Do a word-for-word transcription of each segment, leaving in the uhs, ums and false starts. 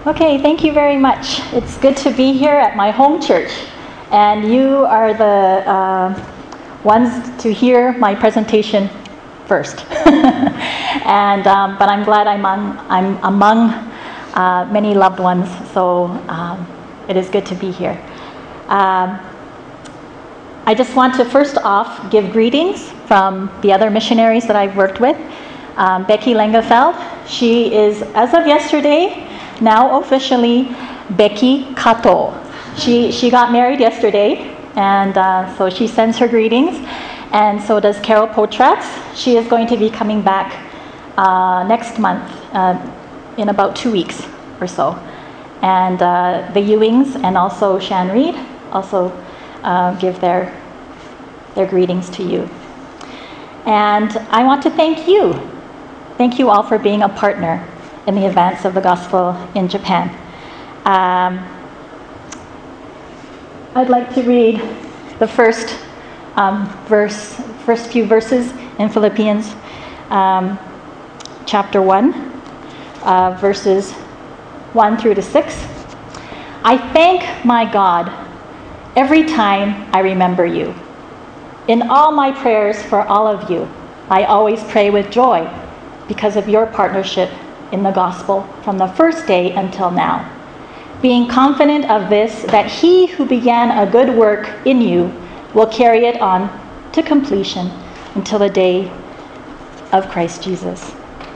Okay, thank you very much. It's good to be here at my home church, and you are the uh, ones to hear my presentation first. and um, but I'm glad I'm among, I'm among uh, many loved ones, so um, it is good to be here. Um, I just want to first off give greetings from the other missionaries that I've worked with. Um, Becky Langefeld, she is, as of yesterday, now officially Becky Kato. She, she got married yesterday, and uh, so she sends her greetings. And so does Carol Potratz. She is going to be coming back uh, next month, uh, in about two weeks or so. And uh, the Ewings and also Shan Reed also uh, give their, their greetings to you. And I want to thank you. Thank you all for being a partner in the advance of the gospel in Japan. Um, I'd like to read the first um, verse, first few verses in Philippians um, chapter one, uh, verses one through to six. I thank my God every time I remember you. In all my prayers for all of you, I always pray with joy because of your partnership in the gospel from the first day until now, being confident of this, that he who began a good work in you will carry it on to completion until the day of Christ Jesus.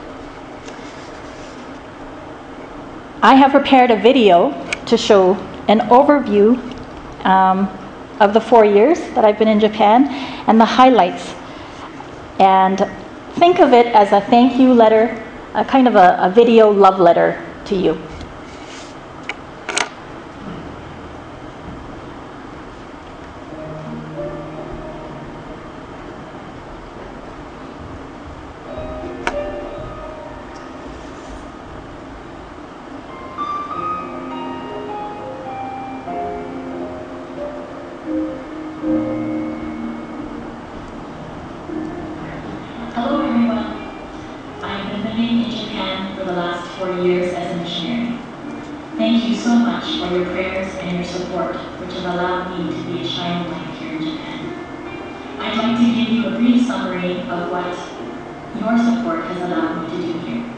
I have prepared a video to show an overview um, of the four years that I've been in Japan and the highlights. And think of it as a thank you letter, a kind of a, a video love letter to you. Hello everyone. I've been living in Japan for the last four years as a missionary. Thank you so much for your prayers and your support, which have allowed me to be a shining light here in Japan. I'd like to give you a brief summary of what your support has allowed me to do here.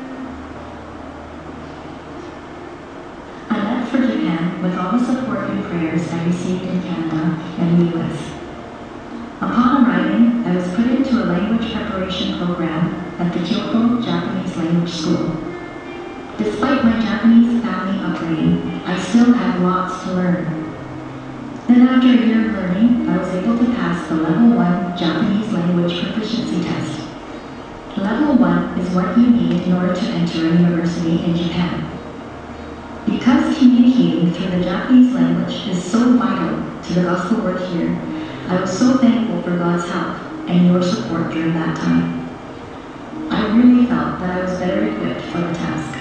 I left for Japan with all the support and prayers I received in Canada and the U S. Upon arriving, I was put into a language preparation program at the Kyoto Japanese Language School. Despite my Japanese family upbringing, I still had lots to learn. Then after a year of learning, I was able to pass the Level one Japanese Language Proficiency Test. Level one is what you need in order to enter a university in Japan. Because communicating through the Japanese language is so vital to the gospel work here, I was so thankful for God's help and your support during that time. I really felt that I was better equipped for the task.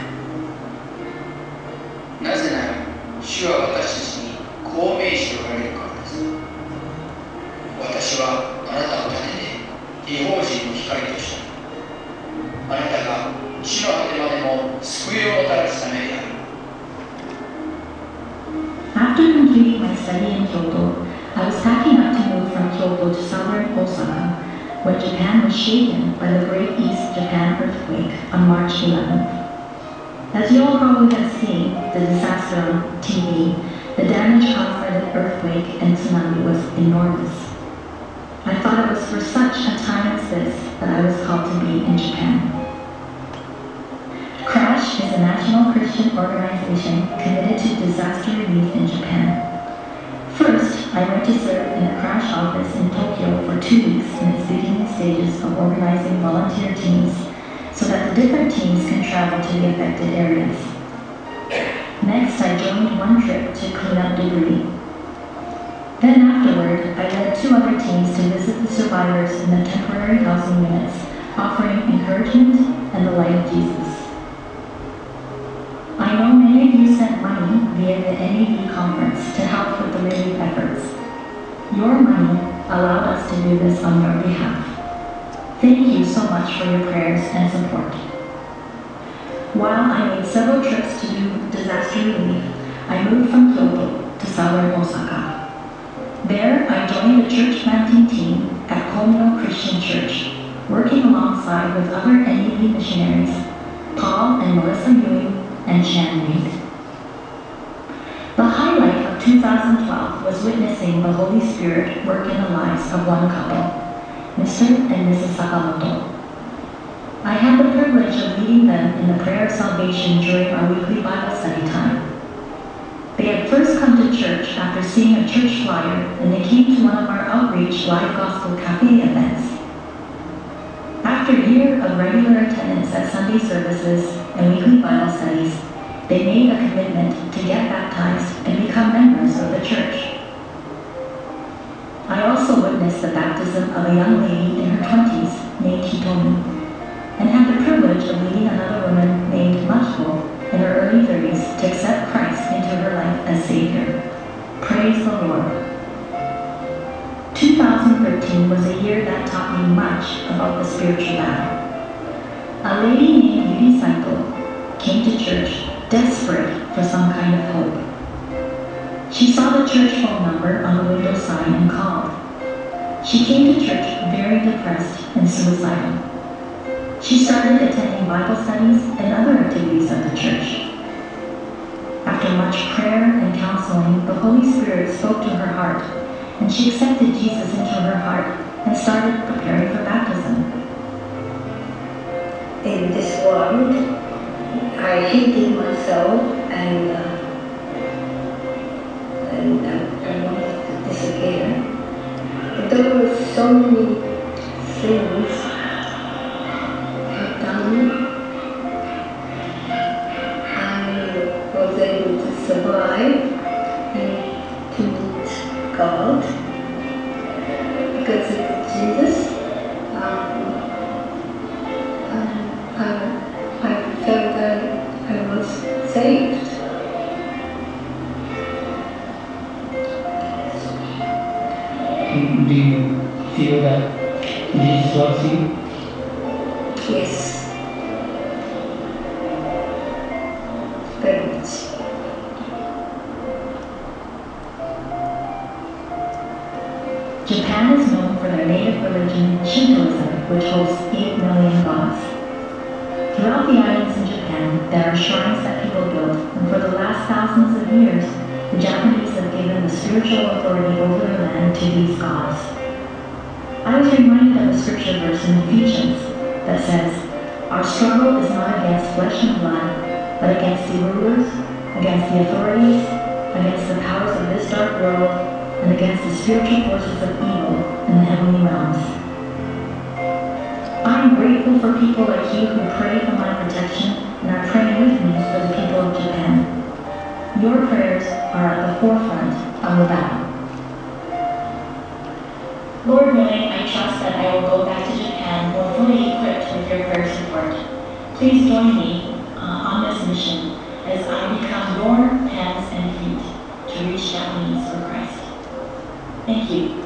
なぜなら、主は私たちにこう命じておられるからです。私はあなたを立てて、異邦人の光とした。あなたが地の果てまでも救いをもたらすためである。 After completing my study in Kyoto, I was packing up to move from Kyoto to southern Osaka when Japan was shaken by the Great East Japan earthquake on March eleventh. As you all probably have seen the disaster on T V, the damage caused by the earthquake and tsunami was enormous. I thought it was for such a time as this that I was called to be in Japan. CRASH is a national Christian organization committed to disaster relief in Japan. First, I went to serve in a CRASH office in Tokyo for two weeks in its beginning stages of organizing volunteer teams so that the different teams can travel to the affected areas. Next, I joined one trip to clean up debris. Then afterward, I led two other teams to visit the survivors in the temporary housing units, offering encouragement and the light of Jesus. I know many of you sent money via the N A B conference to help with the relief efforts. Your money allowed us to do this on your behalf. Thank you so much for your prayers and support. While I made several trips to do disaster leave, I moved from Kyoto to southern Osaka. There, I joined the church planting team at Komyo Christian Church, working alongside with other N E B missionaries, Paul and Melissa Ewing and Shan Reed. The highlight of two thousand twelve was witnessing the Holy Spirit work in the lives of one couple, Mister and Missus Sakamoto. I had the privilege of leading them in the prayer of salvation during our weekly Bible study time. They had first come to church after seeing a church flyer, and they came to one of our outreach live gospel cafe events. After a year of regular attendance at Sunday services and weekly Bible studies, they made a commitment to get baptized and become members of the church. I also witnessed the baptism of a young lady in her twenties named Hitomi, and had the privilege of leading another woman named Machiko in her early thirties to accept Christ into her life as Savior. Praise the Lord. two thousand thirteen was a year that taught me much about the spiritual battle. A lady named Yuri Saito came to church desperate for some kind of hope. She saw the church phone number on the window sign and called. She came to church very depressed and suicidal. She started attending Bible studies and other activities of the church. After much prayer and counseling, the Holy Spirit spoke to her heart, and she accepted Jesus into her heart and started preparing for baptism. In this world, I hated myself and uh, and uh, I wanted to disappear. But there were so many things I've done. I was able to survive and to meet God because of Jesus. Um, um, I, I felt that I was saved. Do you feel that Jesus loves you? Yes. Very much. Japan is known for their native religion, Shintoism, which hosts eight million gods. Throughout the islands in Japan, there are shrines that people build, and for the last thousands of years, the Japanese have given the spiritual authority over their land to these gods. I was reminded of a scripture verse in Ephesians that says, "Our struggle is not against flesh and blood, but against the rulers, against the authorities, against the powers of this dark world, and against the spiritual forces of evil in the heavenly realms." I am grateful for people like you who pray for my protection and are praying with me for the people of Japan. Your prayers are at the forefront of the battle. Lord willing, I trust that I will go back to Japan more fully equipped with your prayer support. Please join me uh, on this mission as I become your hands and feet to reach Japanese for Christ. Thank you.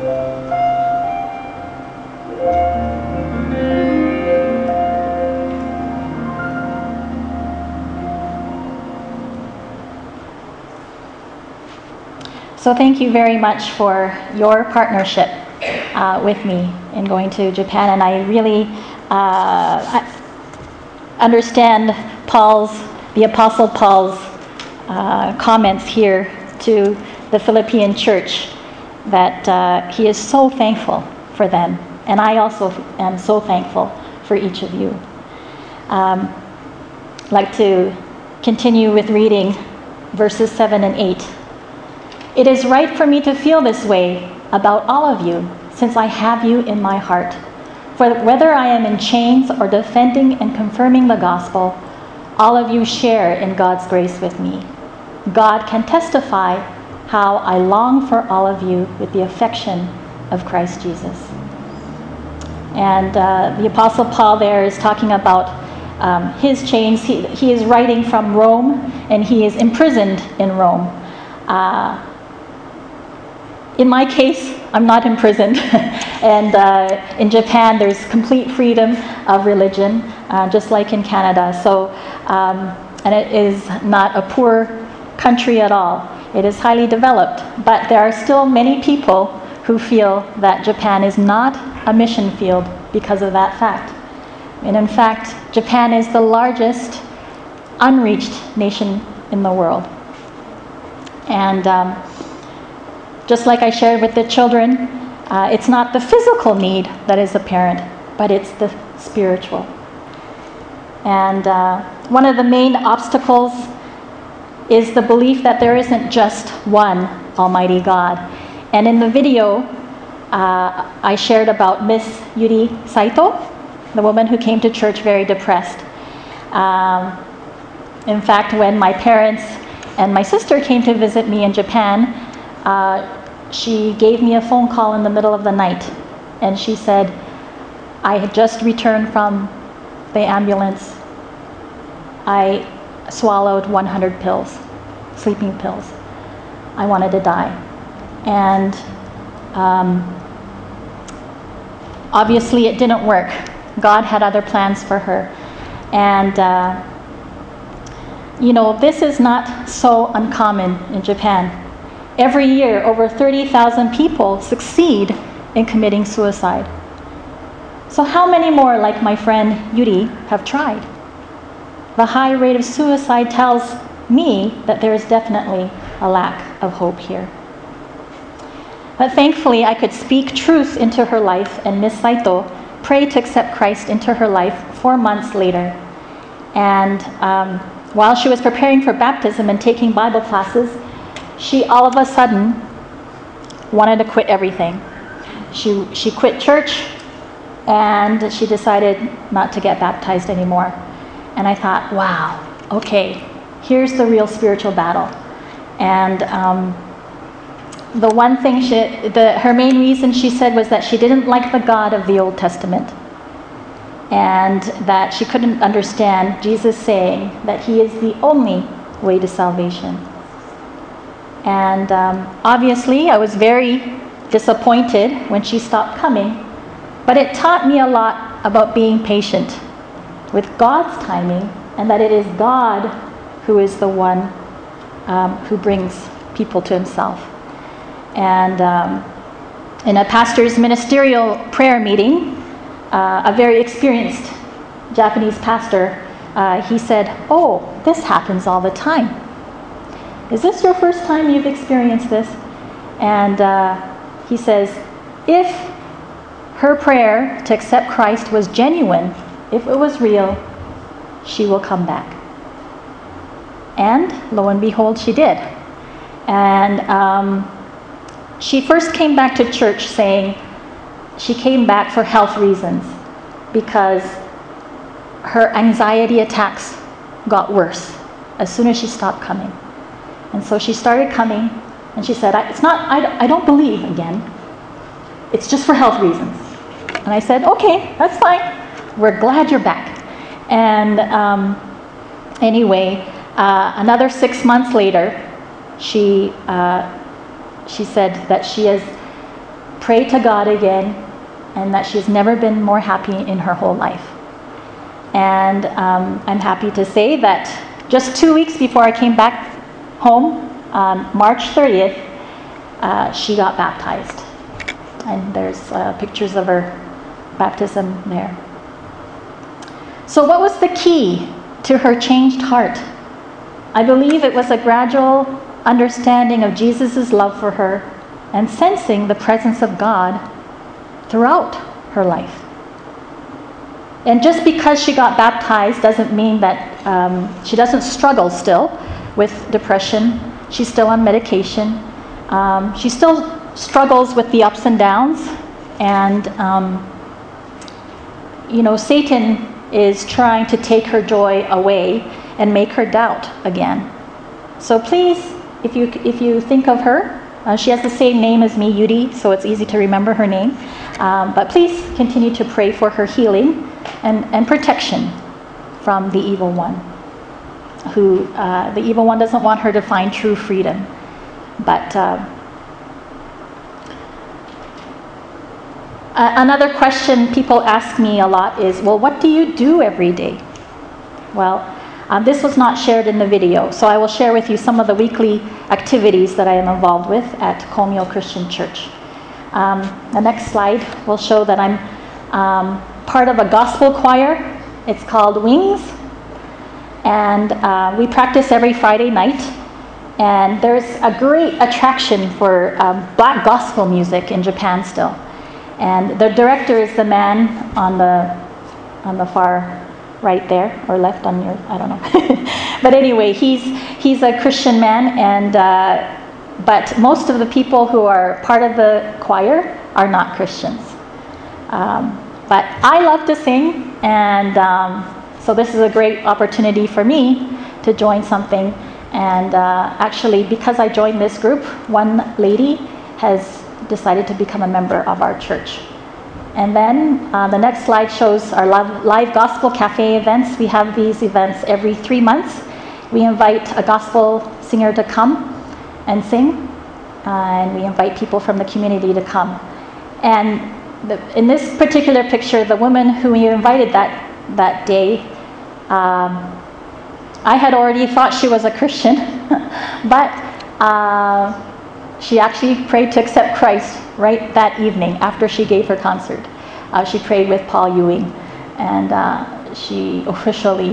So thank you very much for your partnership uh, with me in going to Japan, and I really uh, understand Paul's, the Apostle Paul's uh, comments here to the Philippian church, that uh, he is so thankful for them, and I also am so thankful for each of you. Um, I'd like to continue with reading verses seven and eight. It is right for me to feel this way about all of you, since I have you in my heart. For whether I am in chains or defending and confirming the gospel, all of you share in God's grace with me. God can testify how I long for all of you with the affection of Christ Jesus. And uh, the Apostle Paul there is talking about um, his chains. He, he is writing from Rome, and he is imprisoned in Rome. Uh, In my case, I'm not imprisoned. and uh, in Japan, there's complete freedom of religion, uh, just like in Canada. So um, and it is not a poor country at all. It is highly developed, but there are still many people who feel that Japan is not a mission field because of that fact. And in fact, Japan is the largest unreached nation in the world. And um, just like I shared with the children, uh, it's not the physical need that is apparent, but it's the spiritual. And uh, one of the main obstacles is the belief that there isn't just one Almighty God. And in the video, uh, I shared about Miss Yuri Saito, the woman who came to church very depressed. Um, in fact, when my parents and my sister came to visit me in Japan, uh, she gave me a phone call in the middle of the night. And she said, I had just returned from the ambulance. I swallowed one hundred pills, sleeping pills. I wanted to die. And um, obviously it didn't work. God had other plans for her. And uh, you know, this is not so uncommon in Japan. Every year, over thirty thousand people succeed in committing suicide. So how many more, like my friend Yuri, have tried? The high rate of suicide tells me that there is definitely a lack of hope here. But thankfully, I could speak truth into her life, and Miss Saito prayed to accept Christ into her life four months later. And um, while she was preparing for baptism and taking Bible classes, she all of a sudden wanted to quit everything. She, she quit church, and she decided not to get baptized anymore. And I thought, wow, okay, here's the real spiritual battle. And um, the one thing, she, the, her main reason, she said, was that she didn't like the God of the Old Testament. And that she couldn't understand Jesus saying that he is the only way to salvation. And um, obviously, I was very disappointed when she stopped coming. But it taught me a lot about being patient with God's timing, and that it is God who is the one um, who brings people to himself. And um, in a pastor's ministerial prayer meeting, uh, a very experienced Japanese pastor, uh, he said, oh, this happens all the time. Is this your first time you've experienced this? And uh, he says, if her prayer to accept Christ was genuine, if it was real, she will come back. And lo and behold, she did. And um, she first came back to church saying she came back for health reasons because her anxiety attacks got worse as soon as she stopped coming. And so she started coming, and she said, I, it's not, I, I don't believe again. It's just for health reasons. And I said, okay, that's fine. We're glad you're back. And um, anyway, uh, another six months later, she uh, she said that she has prayed to God again, and that she's never been more happy in her whole life. And um, I'm happy to say that just two weeks before I came back home, on March thirtieth, uh, she got baptized. And there's uh, pictures of her baptism there. So what was the key to her changed heart? I believe it was a gradual understanding of Jesus' love for her and sensing the presence of God throughout her life. And just because she got baptized doesn't mean that um, she doesn't struggle still with depression. She's still on medication. Um, she still struggles with the ups and downs. And, um, you know, Satan is trying to take her joy away and make her doubt again. So please, if you if you think of her, uh, she has the same name as me, Yuri, so it's easy to remember her name. Um, but please continue to pray for her healing and, and protection from the evil one. Who uh, the evil one doesn't want her to find true freedom. But uh, another question people ask me a lot is, well, what do you do every day? Well, Um, this was not shared in the video, so I will share with you some of the weekly activities that I am involved with at Komio Christian Church. Um, the next slide will show that I'm um, part of a gospel choir. It's called Wings, and uh, we practice every Friday night. And there's a great attraction for um, black gospel music in Japan still. And the director is the man on the on the far right there, or left on your, I don't know. But anyway, he's he's a Christian man, and uh, but most of the people who are part of the choir are not Christians. Um, but I love to sing, and um, so this is a great opportunity for me to join something. And uh, actually, because I joined this group, one lady has decided to become a member of our church. And then uh, the next slide shows our live, live gospel cafe events. We have these events every three months. We invite a gospel singer to come and sing, uh, and we invite people from the community to come. And the, in this particular picture, the woman who we invited that, that day, um, I had already thought she was a Christian, but uh, she actually prayed to accept Christ right that evening after she gave her concert. Uh, she prayed with Paul Ewing, and uh, she officially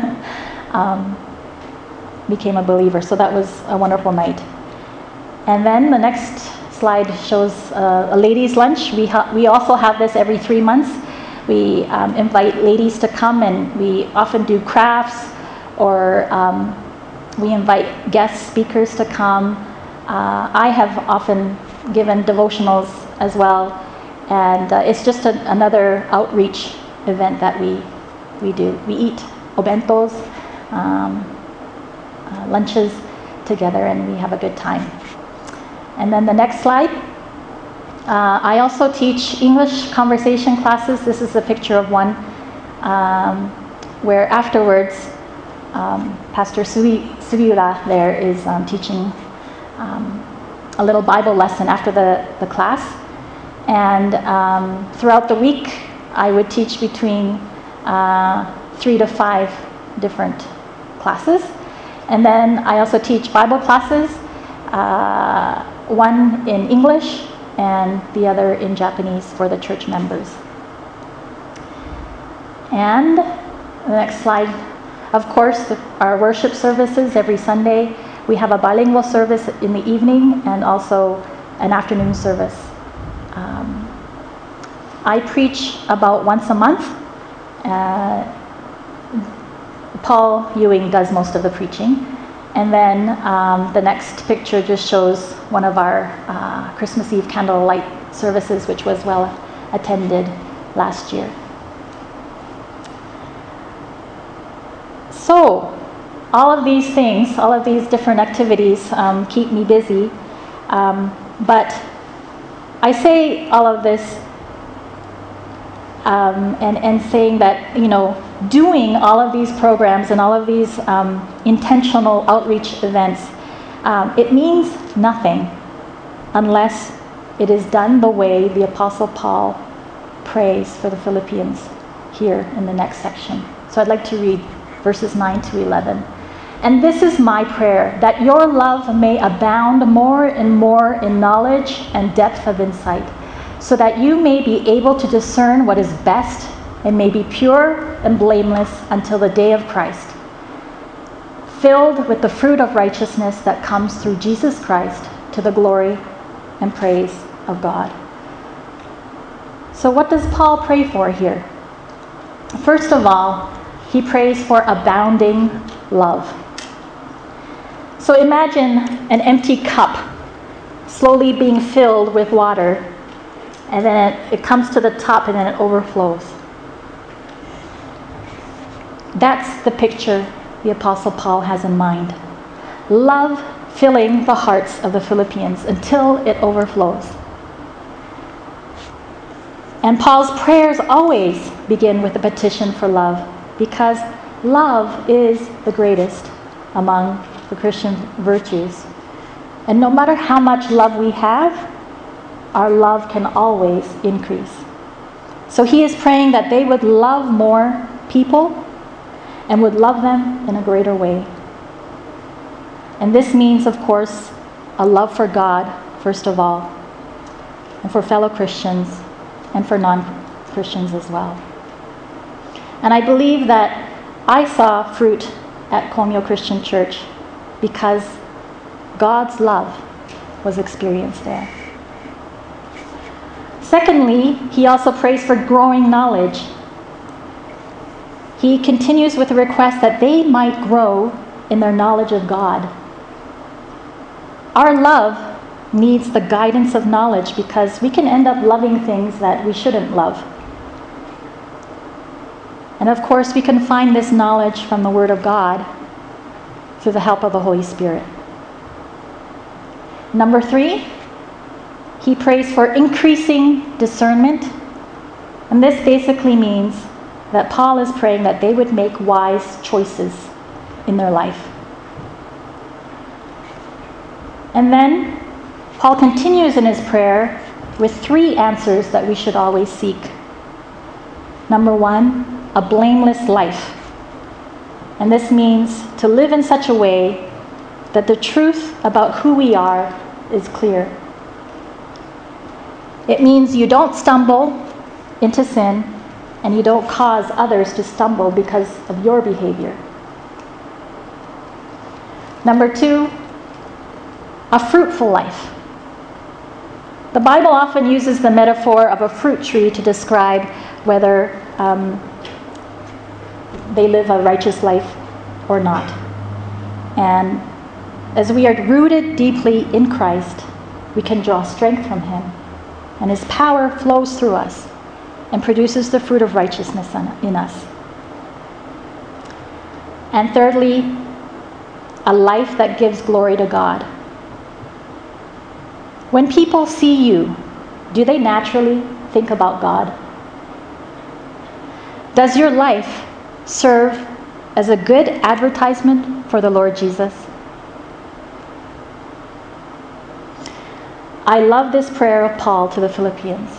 um, became a believer. So that was a wonderful night. And then the next slide shows uh, a ladies' lunch. We, ha- we also have this every three months. We um, invite ladies to come, and we often do crafts, or um, we invite guest speakers to come. Uh, I have often given devotionals as well, and uh, it's just a, another outreach event that we we do. We eat obentos, um, uh, lunches together, and we have a good time. And then the next slide. Uh, I also teach English conversation classes. This is a picture of one um, where afterwards Um, Pastor Sugiura there is um, teaching um, a little Bible lesson after the, the class. And um, throughout the week, I would teach between uh, three to five different classes. And then I also teach Bible classes, uh, one in English and the other in Japanese for the church members. And the next slide. Of course, the, our worship services every Sunday. We have a bilingual service in the evening and also an afternoon service. Um, I preach about once a month. Uh, Paul Ewing does most of the preaching. And then um, the next picture just shows one of our uh, Christmas Eve candlelight services, which was well attended last year. So, all of these things, all of these different activities um, keep me busy. Um, but I say all of this um, and, and saying that, you know, doing all of these programs and all of these um, intentional outreach events, um, it means nothing unless it is done the way the Apostle Paul prays for the Philippians here in the next section. So I'd like to read verses nine to eleven. And this is my prayer, that your love may abound more and more in knowledge and depth of insight, so that you may be able to discern what is best and may be pure and blameless until the day of Christ, filled with the fruit of righteousness that comes through Jesus Christ to the glory and praise of God. So what does Paul pray for here? First of all, he prays for abounding love. So imagine an empty cup slowly being filled with water, and then it, it comes to the top and then it overflows. That's the picture the Apostle Paul has in mind. Love filling the hearts of the Philippians until it overflows. And Paul's prayers always begin with a petition for love, because love is the greatest among the Christian virtues. And no matter how much love we have, our love can always increase. So he is praying that they would love more people and would love them in a greater way. And this means, of course, a love for God, first of all, and for fellow Christians, and for non-Christians as well. And I believe that I saw fruit at Komyo Christian Church because God's love was experienced there. Secondly, he also prays for growing knowledge. He continues with a request that they might grow in their knowledge of God. Our love needs the guidance of knowledge because we can end up loving things that we shouldn't love. And of course, we can find this knowledge from the Word of God through the help of the Holy Spirit. Number three, he prays for increasing discernment. And this basically means that Paul is praying that they would make wise choices in their life. And then Paul continues in his prayer with three answers that we should always seek. Number one, a blameless life. And this means to live in such a way that the truth about who we are is clear. It means you don't stumble into sin and you don't cause others to stumble because of your behavior. Number two, a fruitful life. The Bible often uses the metaphor of a fruit tree to describe whether um, they live a righteous life or not. And as we are rooted deeply in Christ, we can draw strength from Him. And His power flows through us and produces the fruit of righteousness in us. And thirdly, a life that gives glory to God. When people see you, do they naturally think about God? Does your life serve as a good advertisement for the Lord Jesus? I love this prayer of Paul to the Philippians.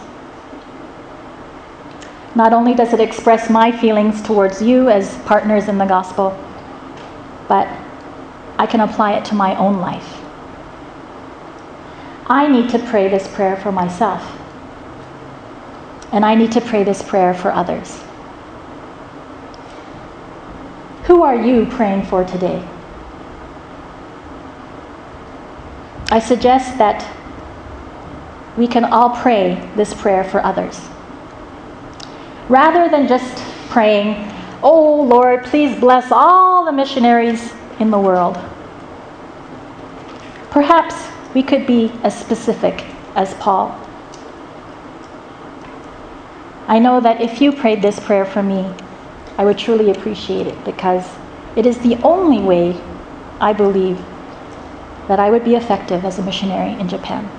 Not only does it express my feelings towards you as partners in the gospel, but I can apply it to my own life. I need to pray this prayer for myself. And I need to pray this prayer for others. Who are you praying for today? I suggest that we can all pray this prayer for others. Rather than just praying, "Oh Lord, please bless all the missionaries in the world." Perhaps we could be as specific as Paul. I know that if you prayed this prayer for me, I would truly appreciate it because it is the only way I believe that I would be effective as a missionary in Japan.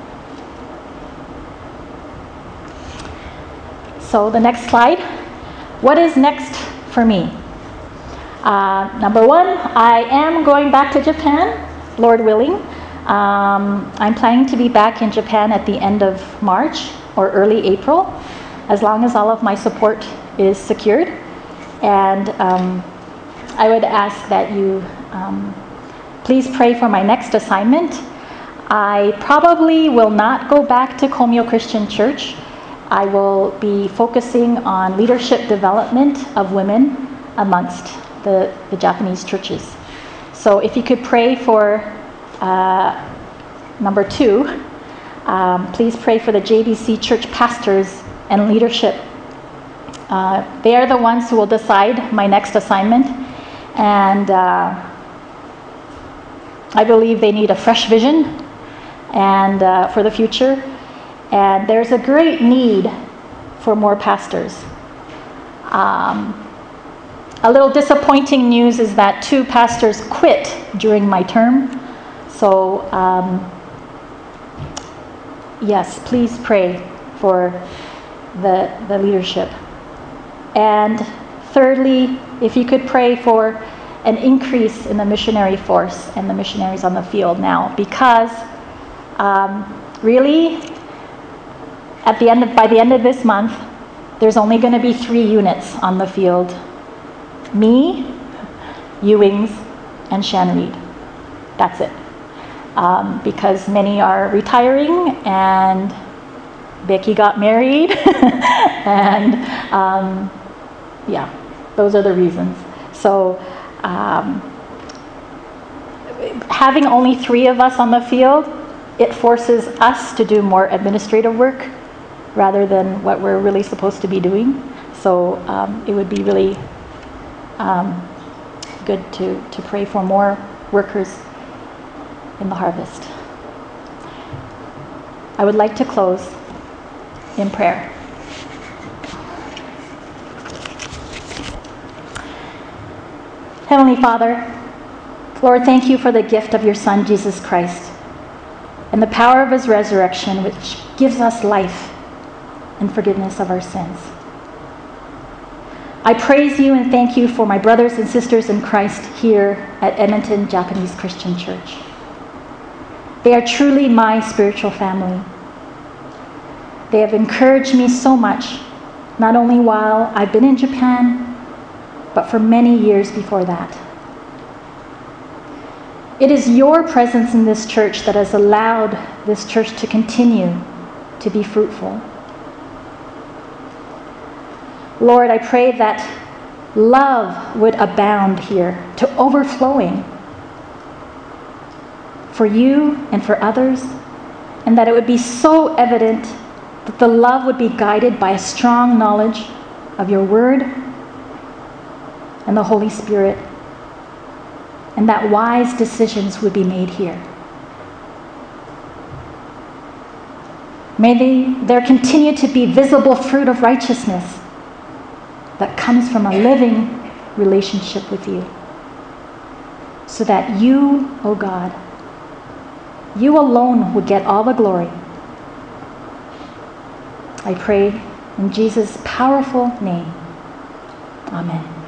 So the next slide. What is next for me? Uh, number one, I am going back to Japan, Lord willing. Um, I'm planning to be back in Japan at the end of March or early April, as long as all of my support is secured. And um, I would ask that you um, please pray for my next assignment. I probably will not go back to Komyo Christian Church. I will be focusing on leadership development of women amongst the, the Japanese churches. So if you could pray for uh, number two, um, please pray for the J B C church pastors and leadership. Uh, they are the ones who will decide my next assignment, and uh, I believe they need a fresh vision and uh, for the future. And there's a great need for more pastors. Um, a little disappointing news is that two pastors quit during my term. So, um, yes, please pray for the, the leadership. And thirdly, if you could pray for an increase in the missionary force and the missionaries on the field now, because um, really, at the end of, by the end of this month, there's only going to be three units on the field. Me, Ewings, and Shanreed. That's it. Um, because many are retiring, and Becky got married, and um, yeah, those are the reasons. So um, having only three of us on the field, it forces us to do more administrative work rather than what we're really supposed to be doing. So um, it would be really um, good to, to pray for more workers in the harvest. I would like to close in prayer. Heavenly Father, Lord, thank you for the gift of your Son, Jesus Christ, and the power of his resurrection, which gives us life and forgiveness of our sins. I praise you and thank you for my brothers and sisters in Christ here at Edmonton Japanese Christian Church. They are truly my spiritual family. They have encouraged me so much, not only while I've been in Japan, but for many years before that. It is your presence in this church that has allowed this church to continue to be fruitful. Lord, I pray that love would abound here to overflowing for you and for others, and that it would be so evident that the love would be guided by a strong knowledge of your word and the Holy Spirit, and that wise decisions would be made here. May they, there continue to be visible fruit of righteousness that comes from a living relationship with you, so that you, O God, you alone would get all the glory. I pray in Jesus' powerful name. Amen.